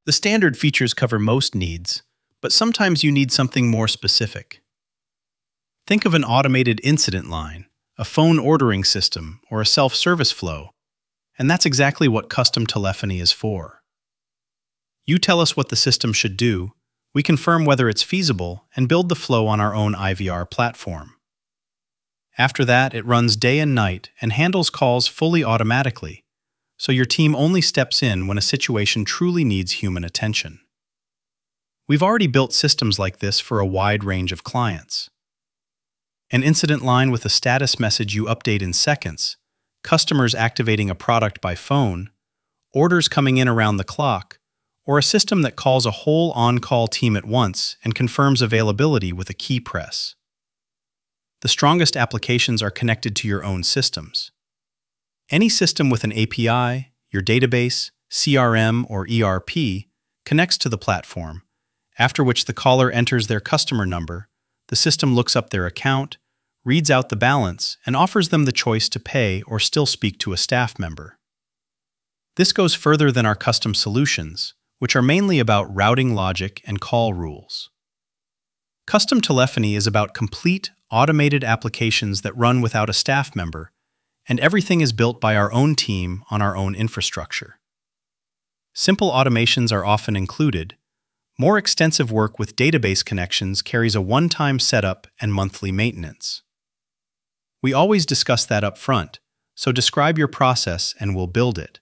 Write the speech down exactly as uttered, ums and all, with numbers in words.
The standard features cover most needs, but sometimes you need something more specific. Think of an automated incident line, a phone ordering system, or a self-service flow, and that's exactly what custom telephony is for. You tell us what the system should do, we confirm whether it's feasible, and build the flow on our own I V R platform. After that, it runs day and night and handles calls fully automatically, so your team only steps in when a situation truly needs human attention. We've already built systems like this for a wide range of clients. An incident line with a status message you update in seconds, customers activating a product by phone, orders coming in around the clock, or a system that calls a whole on-call team at once and confirms availability with a key press. The strongest applications are connected to your own systems. Any system with an A P I, your database, C R M, or E R P connects to the platform, after which the caller enters their customer number, the system looks up their account, reads out the balance, and offers them the choice to pay or still speak to a staff member. This goes further than our custom solutions, which are mainly about routing logic and call rules. Custom telephony is about complete, automated applications that run without a staff member, and everything is built by our own team on our own infrastructure. Simple automations are often included. More extensive work with database connections carries a one-time setup and monthly maintenance. We always discuss that up front, so describe your process and we'll build it.